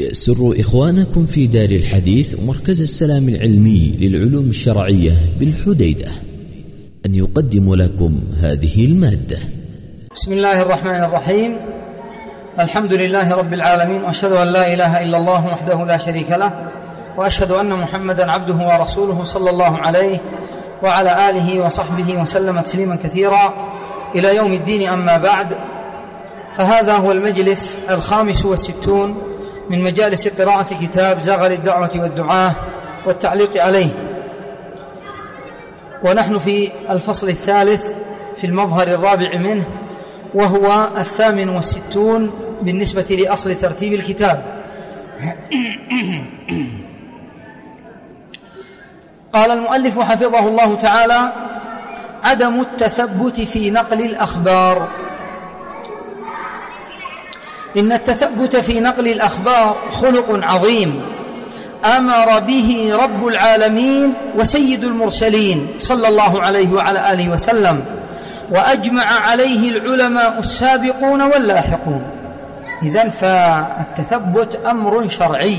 يسر إخوانكم في دار الحديث ومركز السلام العلمي للعلوم الشرعية بالحديدة أن يقدم لكم هذه المادة. بسم الله الرحمن الرحيم. الحمد لله رب العالمين، وأشهد أن لا إله إلا الله وحده لا شريك له، وأشهد أن محمدا عبده ورسوله صلى الله عليه وعلى آله وصحبه وسلم تسليما كثيرا إلى يوم الدين. أما بعد، فهذا هو المجلس 65 من مجالس قراءة كتاب زغل الدعوة والدعاة والتعليق عليه، ونحن في الفصل الثالث في المظهر الرابع منه، وهو 68 بالنسبة لأصل ترتيب الكتاب. قال المؤلف حفظه الله تعالى: عدم التثبت في نقل الأخبار. إن التثبت في نقل الأخبار خلق عظيم أمر به رب العالمين وسيد المرسلين صلى الله عليه وعلى آله وسلم، وأجمع عليه العلماء السابقون واللاحقون. إذن فالتثبت أمر شرعي.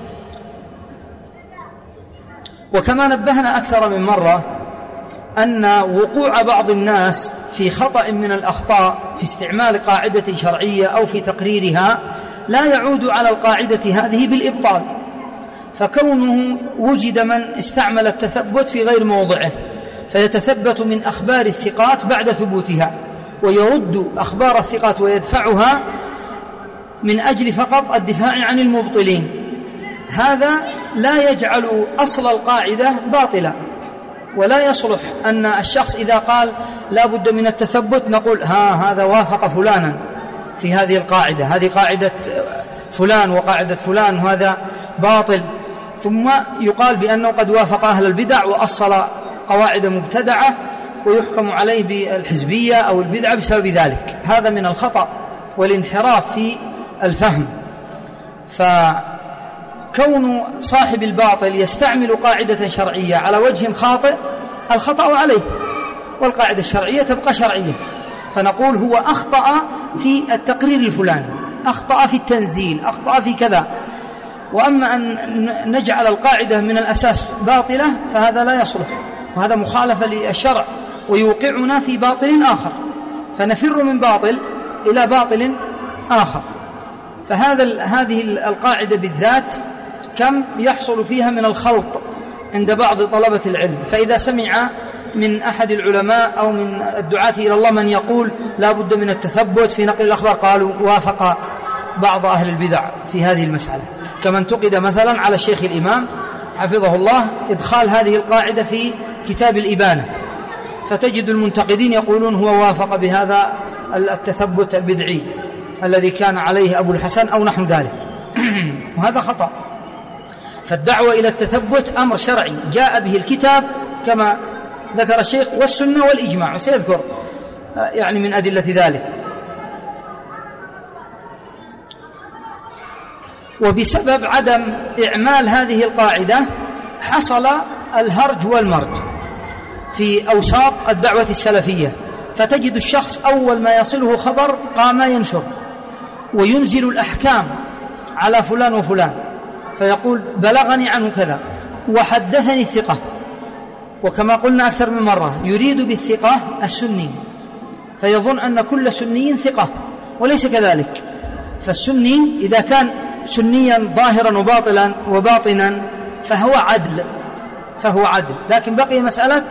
وكما نبهنا أكثر من مرة أن وقوع بعض الناس في خطأ من الأخطاء في استعمال قاعدة شرعية أو في تقريرها لا يعود على القاعدة هذه بالإبطال، فكونه وجد من استعمل التثبت في غير موضعه فيتثبت من أخبار الثقات بعد ثبوتها، ويرد أخبار الثقات ويدفعها من أجل فقط الدفاع عن المبطلين، هذا لا يجعل أصل القاعدة باطلا. ولا يصلح أن الشخص إذا قال لا بد من التثبت نقول هذا وافق فلانا في هذه القاعدة، هذه قاعدة فلان وقاعدة فلان وهذا باطل، ثم يقال بأنه قد وافق أهل البدع وأصل قواعد مبتدعة ويحكم عليه بالحزبية أو البدعة بسبب ذلك. هذا من الخطأ والانحراف في الفهم. فكون صاحب الباطل يستعمل قاعدة شرعية على وجه خاطئ، الخطأ عليه، والقاعدة الشرعية تبقى شرعية، فنقول هو أخطأ في التقرير الفلاني، أخطأ في التنزيل، أخطأ في كذا. وأما أن نجعل القاعدة من الأساس باطلة فهذا لا يصلح، وهذا مخالفة للشرع ويوقعنا في باطل آخر، فنفر من باطل إلى باطل آخر. هذه القاعدة بالذات كم يحصل فيها من الخلط عند بعض طلبة العلم. فإذا سمع من أحد العلماء أو من الدعاة إلى الله من يقول لا بد من التثبت في نقل الأخبار، قالوا وافق بعض أهل البدع في هذه المسألة، كما انتقد مثلا على الشيخ الإمام حفظه الله إدخال هذه القاعدة في كتاب الإبانة، فتجد المنتقدين يقولون هو وافق بهذا التثبت البدعي الذي كان عليه أبو الحسن أو نحو ذلك، وهذا خطأ. فالدعوة إلى التثبت أمر شرعي جاء به الكتاب كما ذكر الشيخ والسنة والإجماع، وسيذكر يعني من أدلة ذلك. وبسبب عدم إعمال هذه القاعدة حصل الهرج والمرج في أوساط الدعوة السلفية، فتجد الشخص أول ما يصله خبر قام ينشر وينزل الأحكام على فلان وفلان، فيقول بلغني عنه كذا وحدثني الثقة. وكما قلنا أكثر من مرة يريد بالثقة السني، فيظن أن كل سني ثقة، وليس كذلك. فالسني إذا كان سنيا ظاهرا وباطنا فهو عدل، لكن بقي مسألة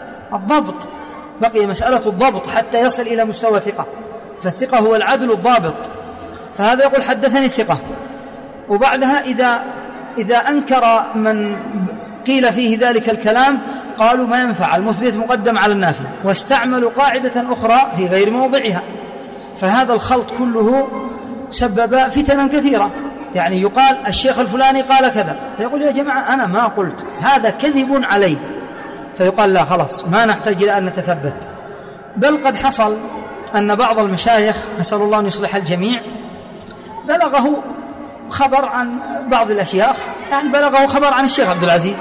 الضبط حتى يصل إلى مستوى ثقة، فالثقة هو العدل الضابط. فهذا يقول حدثني الثقة، وبعدها إذا أنكر من قيل فيه ذلك الكلام قالوا ما ينفع، المثبت مقدم على النافي، واستعملوا قاعدة أخرى في غير موضعها. فهذا الخلط كله سبب فتنا كثيرة. يعني يقال الشيخ الفلاني قال كذا، فيقول يا جماعة أنا ما قلت، هذا كذب علي، فيقال لا خلاص ما نحتاج إلى أن نتثبت. بل قد حصل أن بعض المشايخ نسأل الله أن يصلح الجميع بلغه خبر عن بعض الأشياخ، يعني بلغه خبر عن الشيخ عبد العزيز،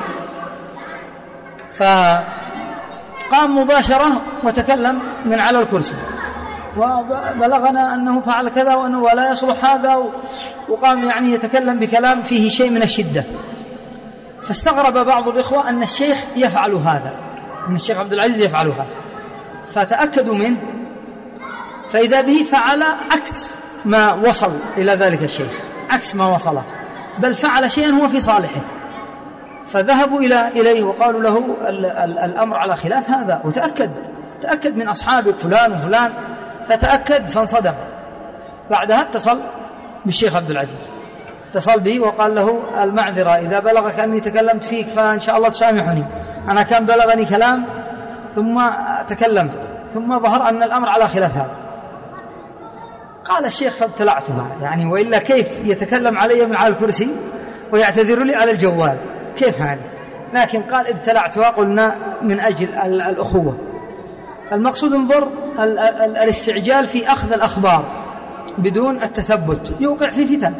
فقام مباشرة وتكلم من على الكرسي وبلغنا أنه فعل كذا وأنه ولا يصلح هذا، وقام يعني يتكلم بكلام فيه شيء من الشدة. فاستغرب بعض الإخوة أن الشيخ يفعل هذا، أن الشيخ عبد العزيز يفعل هذا، فتأكدوا منه، فإذا به فعل عكس ما وصل إلى ذلك الشيخ، عكس ما وصله، بل فعل شيئا هو في صالحه. فذهبوا إليه وقالوا له الأمر على خلاف هذا، تأكد من أصحابك فلان وفلان، فتأكد فانصدم. بعدها اتصل بالشيخ عبد العزيز، اتصل به وقال له المعذرة إذا بلغك أني تكلمت فيك فإن شاء الله تسامحني، أنا كان بلغني كلام ثم تكلمت ثم ظهر أن الأمر على خلاف هذا. قال الشيخ فابتلعتها، يعني وإلا كيف يتكلم علي من على الكرسي ويعتذر لي على الجوال، كيف هذا؟ لكن قال ابتلعتها، قلنا من أجل الأخوة. المقصود انظر الاستعجال في أخذ الأخبار بدون التثبت يوقع في فتن.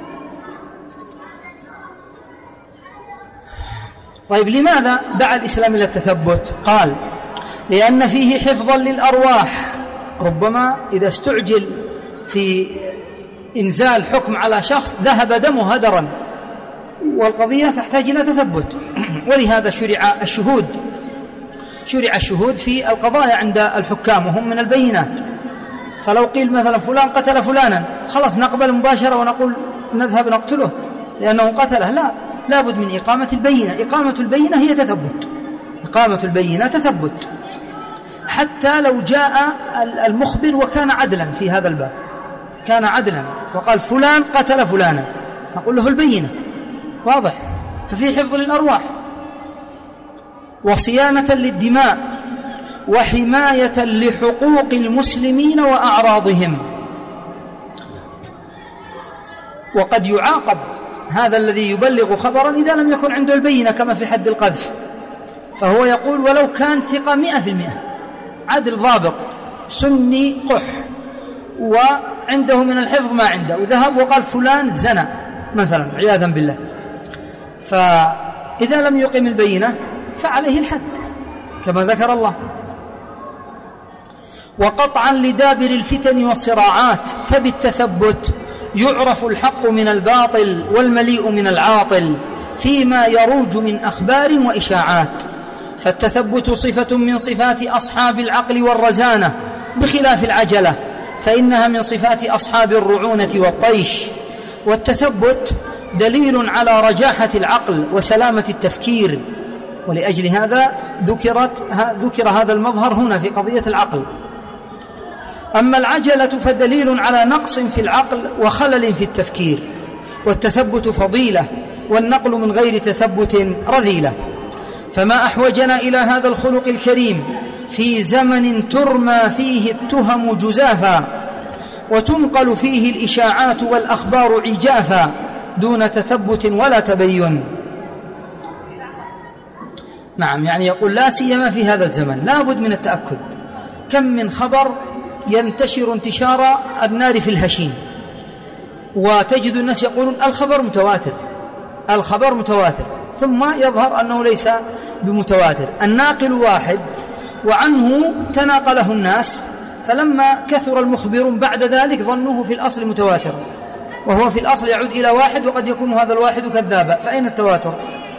طيب لماذا دعا الإسلام إلى التثبت؟ قال لأن فيه حفظا للأرواح. ربما إذا استعجل في إنزال حكم على شخص ذهب دمه هدرا، والقضية تحتاج إلى تثبت، ولهذا شرع الشهود في القضايا عند الحكام وهم من البينات. فلو قيل مثلا فلان قتل فلانا، خلاص نقبل مباشرة ونقول نذهب نقتله لأنه قتله؟ لا بد من إقامة البينة. إقامة البينة هي تثبت، إقامة البينة تثبت. حتى لو جاء المخبر وكان عدلا في هذا الباب، كان عدلا وقال فلان قتل فلانا، نقول له البينة، واضح. ففي حفظ للأرواح وصيانة للدماء وحماية لحقوق المسلمين وأعراضهم. وقد يعاقب هذا الذي يبلغ خبرا إذا لم يكن عنده البينة، كما في حد القذف. فهو يقول ولو كان ثقة 100%، عدل ضابط سني قح وعنده من الحفظ ما عنده، وذهب وقال فلان زنى مثلا عياذا بالله، فإذا لم يقم البينة فعليه الحد كما ذكر الله. وقطعا لدابر الفتن والصراعات، فبالتثبت يعرف الحق من الباطل والمليء من العاطل فيما يروج من أخبار وإشاعات. فالتثبت صفة من صفات أصحاب العقل والرزانة بخلاف العجلة، فإنها من صفات أصحاب الرعونة والطيش. والتثبت دليل على رجاحة العقل وسلامة التفكير، ولأجل هذا ذكر هذا المظهر هنا في قضية العقل. أما العجلة فدليل على نقص في العقل وخلل في التفكير. والتثبت فضيلة، والنقل من غير تثبت رذيلة. فما أحوجنا إلى هذا الخلق الكريم في زمن ترمى فيه التهم جزافا، وتنقل فيه الإشاعات والأخبار عجافا، دون تثبت ولا تبين. نعم، يعني يقول لا سيما في هذا الزمن لا بد من التأكد. كم من خبر ينتشر انتشار النار في الهشيم، وتجد الناس يقولون الخبر متواتر، ثم يظهر أنه ليس بمتواتر. الناقل واحد وعنه تناقله الناس، فلما كثر المخبرون بعد ذلك ظنوه في الأصل متواترا، وهو في الأصل يعود إلى واحد، وقد يكون هذا الواحد كذابا. فأين التواتر؟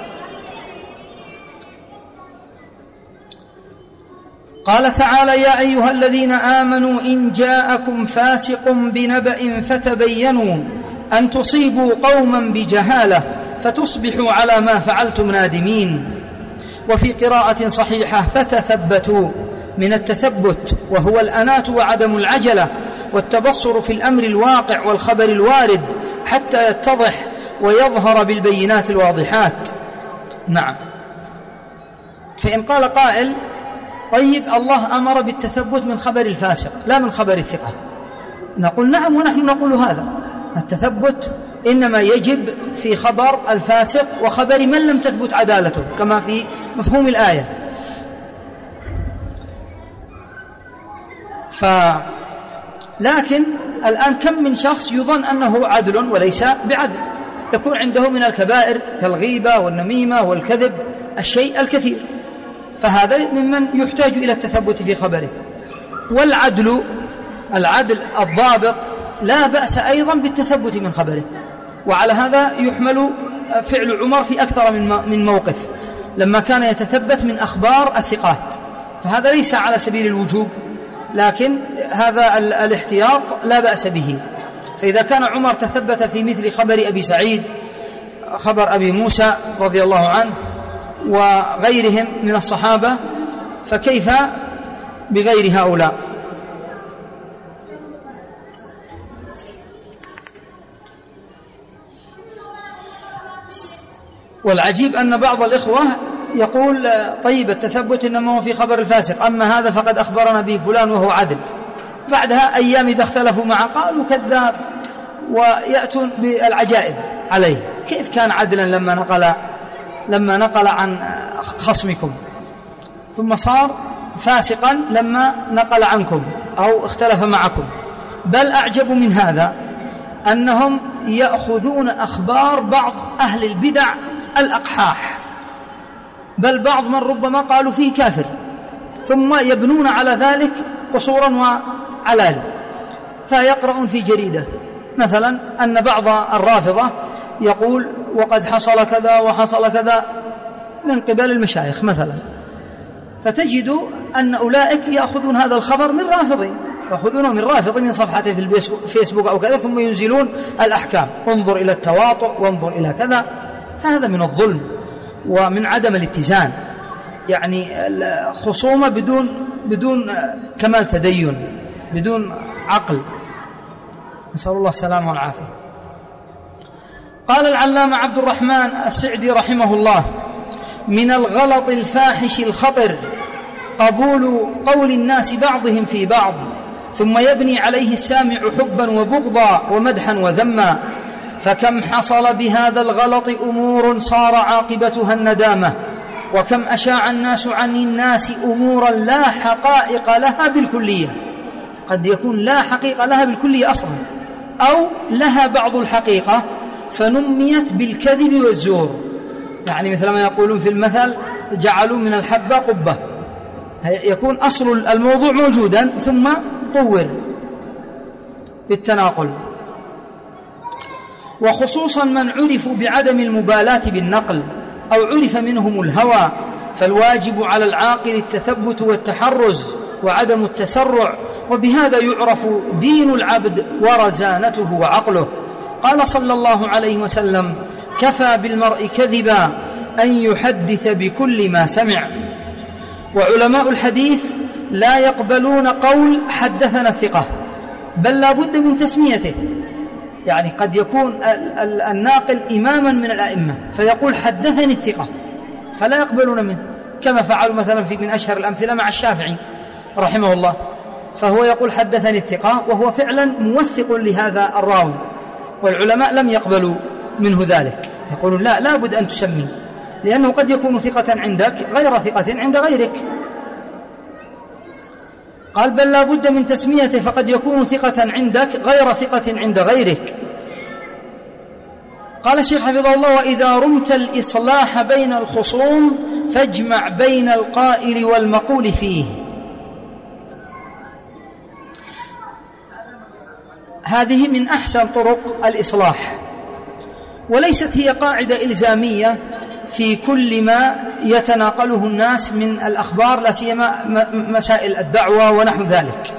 قال تعالى يا أيها الذين آمنوا إن جاءكم فاسق بنبأ فتبينوا أن تصيبوا قوما بجهالة فتصبحوا على ما فعلتم نادمين. وفي قراءة صحيحة فتثبتوا، من التثبت وهو الأناة وعدم العجلة والتبصر في الأمر الواقع والخبر الوارد حتى يتضح ويظهر بالبينات الواضحات. نعم. فإن قال قائل طيب الله أمر بالتثبت من خبر الفاسق لا من خبر الثقة، نقول نعم، ونحن نقول هذا. التثبت إنما يجب في خبر الفاسق وخبر من لم تثبت عدالته، كما في مفهوم الآية. لكن الآن كم من شخص يظن أنه عدل وليس بعدل، يكون عنده من الكبائر كالغيبة والنميمة والكذب الشيء الكثير، فهذا ممن يحتاج إلى التثبت في خبره. والعدل العدل الضابط لا بأس أيضا بالتثبت من خبره. وعلى هذا يحمل فعل عمر في أكثر من موقف لما كان يتثبت من أخبار الثقات، فهذا ليس على سبيل الوجوب، لكن هذا الاحتياط لا بأس به. فإذا كان عمر تثبت في مثل خبر أبي سعيد، خبر أبي موسى رضي الله عنه وغيرهم من الصحابة، فكيف بغير هؤلاء؟ والعجيب أن بعض الإخوة يقول طيب التثبت إنما هو في خبر الفاسق، أما هذا فقد أخبرنا به فلان وهو عدل، بعدها أيام إذا اختلفوا معه قالوا كذاب، ويأتون بالعجائب عليه. كيف كان عدلا لما نقل عن خصمكم، ثم صار فاسقا لما نقل عنكم أو اختلف معكم؟ بل أعجب من هذا أنهم يأخذون أخبار بعض أهل البدع الأقحاح، بل بعض من ربما قالوا فيه كافر، ثم يبنون على ذلك قصورا وعلال. فيقرؤون في جريدة مثلا أن بعض الرافضة يقول وقد حصل كذا وحصل كذا من قبل المشايخ مثلا، فتجد أن أولئك يأخذون هذا الخبر من رافضين، يأخذونه من رافض من صفحته في الفيسبوك أو كذا، ثم ينزلون الأحكام، انظر إلى التواطؤ وانظر إلى كذا. فهذا من الظلم ومن عدم الاتزان، يعني خصومة بدون كمال تدين، بدون عقل، نسأل الله السلامة والعافية. قال العلامة عبد الرحمن السعدي رحمه الله: من الغلط الفاحش الخطر قبول قول الناس بعضهم في بعض، ثم يبني عليه السامع حبا وبغضا ومدحا وذما، فكم حصل بهذا الغلط أمور صار عاقبتها الندامة، وكم أشاع الناس عن الناس أمورا لا حقائق لها بالكلية. قد يكون لا حقيقة لها بالكلية أصلا، أو لها بعض الحقيقة فنميت بالكذب والزور، يعني مثل ما يقولون في المثل جعلوا من الحبة قبة، يكون أصل الموضوع موجودا ثم طور بالتناقل. وخصوصا من عرفوا بعدم المبالاة بالنقل أو عرف منهم الهوى، فالواجب على العاقل التثبت والتحرز وعدم التسرع، وبهذا يعرف دين العبد ورزانته وعقله. قال صلى الله عليه وسلم: كفى بالمرء كذبا أن يحدث بكل ما سمع. وعلماء الحديث لا يقبلون قول حدثنا الثقة، بل لا بد من تسميته، يعني قد يكون الناقل إماما من الأئمة فيقول حدثني الثقة، فلا يقبلون منه، كما فعلوا مثلا من أشهر الأمثلة مع الشافعي رحمه الله، فهو يقول حدثني الثقة وهو فعلا موثق لهذا الراوي، والعلماء لم يقبلوا منه ذلك، يقولون لا بد أن تسمي، لأنه قد يكون ثقة عندك غير ثقة عند غيرك. قال: بل لا بد من تسميته، فقد يكون ثقة عندك غير ثقة عند غيرك. قال الشيخ حفظه الله: وإذا رمت الإصلاح بين الخصوم فاجمع بين القائل والمقول فيه. هذه من أحسن طرق الإصلاح، وليست هي قاعدة إلزامية في كل ما يتناقله الناس من الأخبار، لا سيما مسائل الدعوة ونحو ذلك،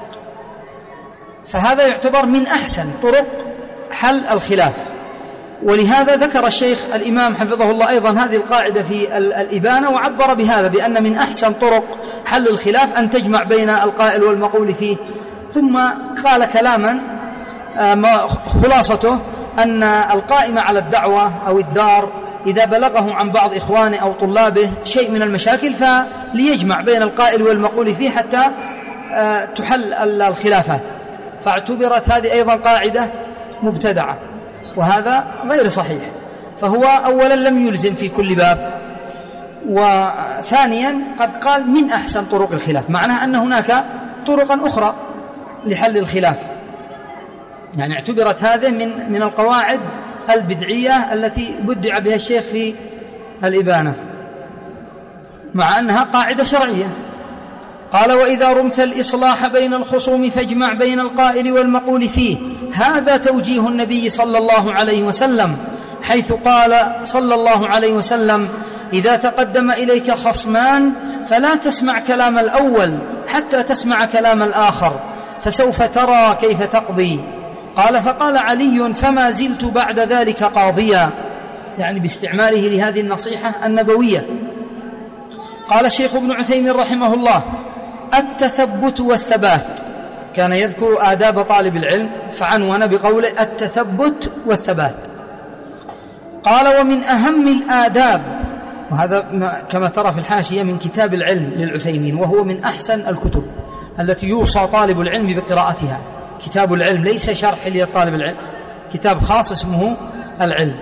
فهذا يعتبر من أحسن طرق حل الخلاف. ولهذا ذكر الشيخ الإمام حفظه الله أيضا هذه القاعدة في الإبانة، وعبر بهذا بأن من أحسن طرق حل الخلاف أن تجمع بين القائل والمقول فيه. ثم قال كلاما خلاصته أن القائم على الدعوة أو الدار إذا بلغه عن بعض إخوانه أو طلابه شيء من المشاكل فليجمع بين القائل والمقول فيه حتى تحل الخلافات، فاعتبرت هذه أيضا قاعدة مبتدعة، وهذا غير صحيح. فهو أولا لم يلزم في كل باب، وثانيا قد قال من أحسن طرق الخلاف، معناه أن هناك طرقا أخرى لحل الخلاف، يعني اعتبرت هذه من القواعد البدعية التي بدع بها الشيخ في الإبانة، مع أنها قاعدة شرعية. قال: وإذا رمت الإصلاح بين الخصوم فاجمع بين القائل والمقول فيه. هذا توجيه النبي صلى الله عليه وسلم، حيث قال صلى الله عليه وسلم: إذا تقدم إليك خصمان فلا تسمع كلام الأول حتى تسمع كلام الآخر، فسوف ترى كيف تقضي. قال: فقال علي: فما زلت بعد ذلك قاضيا، يعني باستعماله لهذه النصيحة النبوية. قال الشيخ ابن عثيمين رحمه الله: التثبت والثبات. كان يذكر آداب طالب العلم فعنون بقوله التثبت والثبات. قال: ومن أهم الآداب، وهذا كما ترى في الحاشية من كتاب العلم للعثيمين، وهو من أحسن الكتب التي يوصى طالب العلم بقراءتها. كتاب العلم ليس شرح لطالب العلم، كتاب خاص اسمه العلم.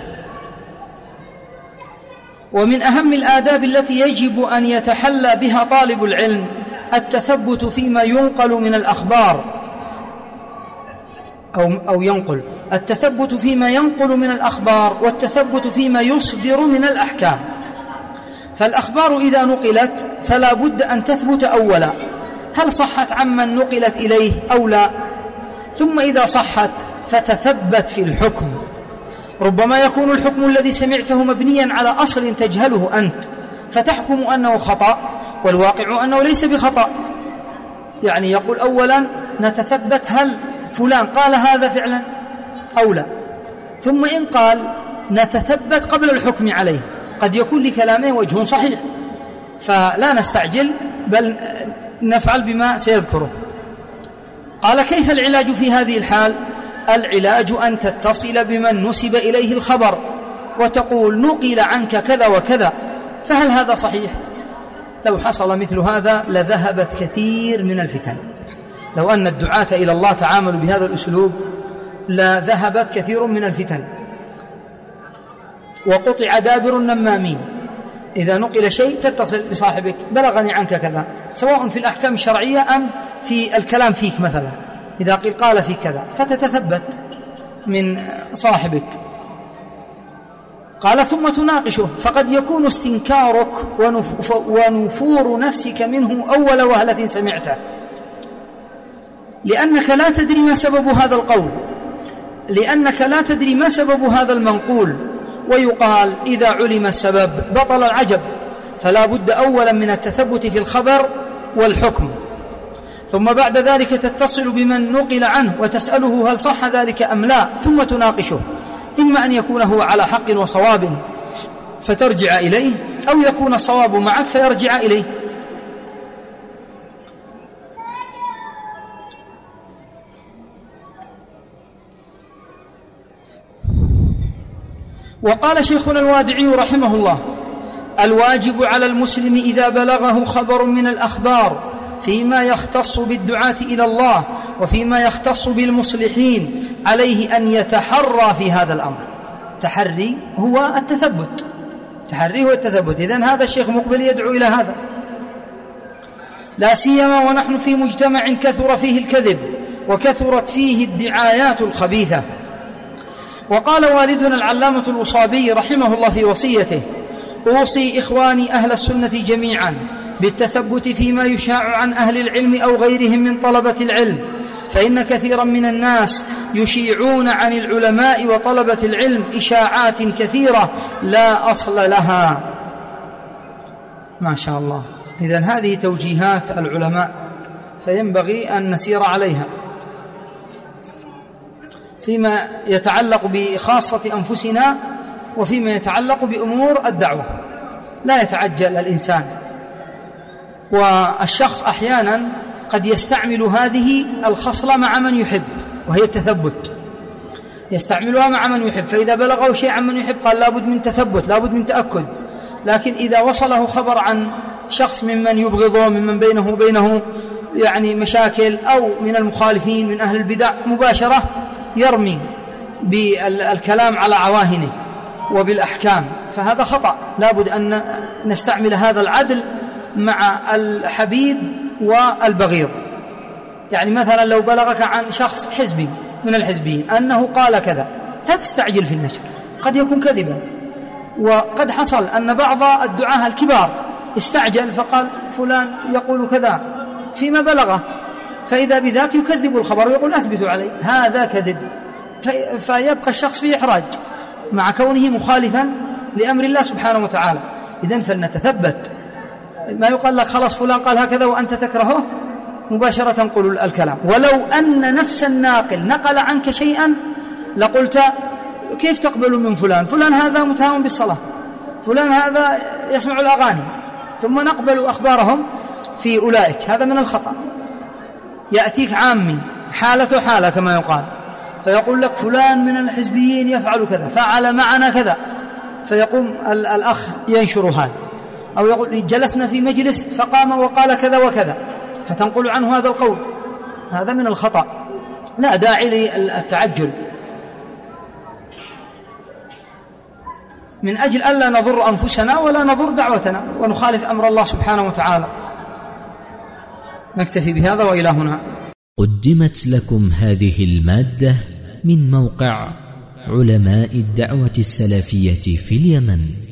ومن أهم الآداب التي يجب أن يتحلى بها طالب العلم التثبت فيما ينقل من الأخبار، أو ينقل، التثبت فيما ينقل من الأخبار، والتثبت فيما يصدر من الأحكام. فالأخبار إذا نقلت فلا بد أن تثبت أولا، هل صحت عمن نقلت إليه أو لا؟ ثم إذا صحت فتثبت في الحكم. ربما يكون الحكم الذي سمعته مبنيا على أصل تجهله أنت، فتحكم أنه خطأ، والواقع أنه ليس بخطأ. يعني يقول أولا نتثبت هل فلان قال هذا فعلا أو لا، ثم إن قال نتثبت قبل الحكم عليه، قد يكون لكلامه وجه صحيح، فلا نستعجل بل نفعل بما سيذكره. قال: كيف العلاج في هذه الحال؟ العلاج أن تتصل بمن نسب إليه الخبر وتقول نقل عنك كذا وكذا، فهل هذا صحيح؟ لو حصل مثل هذا لذهبت كثير من الفتن. لو أن الدعاة إلى الله تعاملوا بهذا الأسلوب لذهبت كثير من الفتن وقطع دابر النمامين. إذا نقل شيء تتصل بصاحبك: بلغني عنك كذا، سواء في الأحكام الشرعية أم في الكلام فيك مثلا، إذا قال في كذا فتتثبت من صاحبك. قال: ثم تناقشه، فقد يكون استنكارك ونفور نفسك منه أول وهلة سمعته، لأنك لا تدري ما سبب هذا القول، لأنك لا تدري ما سبب هذا المنقول. ويقال: إذا علم السبب بطل العجب، فلا بد أولا من التثبت في الخبر والحكم، ثم بعد ذلك تتصل بمن نقل عنه وتسأله هل صح ذلك أم لا، ثم تناقشه، إما أن يكون هو على حق وصواب فترجع إليه، أو يكون الصواب معك فيرجع إليه. وقال شيخنا الوادعي رحمه الله: الواجب على المسلم إذا بلغه خبر من الأخبار فيما يختص بالدعاة إلى الله وفيما يختص بالمصلحين عليه أن يتحرى في هذا الأمر. التحري هو التثبت، التحري هو التثبت. إذن هذا الشيخ مقبل يدعو إلى هذا، لا سيما ونحن في مجتمع كثر فيه الكذب وكثرت فيه الدعايات الخبيثة. وقال والدنا العلامة الوصابي رحمه الله في وصيته: أوصي إخواني أهل السنة جميعا بالتثبت فيما يشاع عن أهل العلم أو غيرهم من طلبة العلم، فإن كثيرا من الناس يشيعون عن العلماء وطلبة العلم إشاعات كثيرة لا أصل لها. ما شاء الله. إذن هذه توجيهات العلماء فينبغي أن نسير عليها فيما يتعلق بخاصة أنفسنا وفيما يتعلق بأمور الدعوة. لا يتعجل الإنسان، والشخص أحيانا قد يستعمل هذه الخصلة مع من يحب، وهي التثبت، يستعملها مع من يحب، فإذا بلغه شيء عن من يحب قال لابد من تثبت، لابد من تأكد. لكن إذا وصله خبر عن شخص ممن يبغضه، ممن بينه وبينه يعني مشاكل، أو من المخالفين من أهل البدع، مباشرة يرمي بالكلام على عواهنه وبالأحكام، فهذا خطأ. لابد أن نستعمل هذا العدل مع الحبيب والبغيض. يعني مثلا لو بلغك عن شخص حزبي من الحزبيين أنه قال كذا، لا تستعجل في النشر، قد يكون كذبا. وقد حصل أن بعض الدعاة الكبار استعجل فقال فلان يقول كذا، فيما بلغه، فإذا بذاك يكذب الخبر ويقول أثبتوا عليه، هذا كذب، فيبقى الشخص في إحراج مع كونه مخالفا لأمر الله سبحانه وتعالى. إذن فلنتثبت، ما يقال لك خلاص فلان قال هكذا وأنت تكرهه مباشرة قل الكلام. ولو أن نفس الناقل نقل عنك شيئا لقلت كيف تقبل من فلان؟ فلان هذا متهم بالصلاة، فلان هذا يسمع الأغاني، ثم نقبل أخبارهم في أولئك، هذا من الخطأ. يأتيك عامي حالته حالة كما يقال، فيقول لك فلان من الحزبيين يفعل كذا، فعل معنا كذا، فيقوم الأخ ينشر هذا، أو يقول جلسنا في مجلس فقام وقال كذا وكذا، فتنقل عنه هذا القول، هذا من الخطأ، لا داعي للتعجل، من أجل ألا نضر أنفسنا ولا نضر دعوتنا ونخالف أمر الله سبحانه وتعالى. نكتفي بهذا وإلى هنا. قدمت لكم هذه المادة من موقع علماء الدعوة السلفية في اليمن.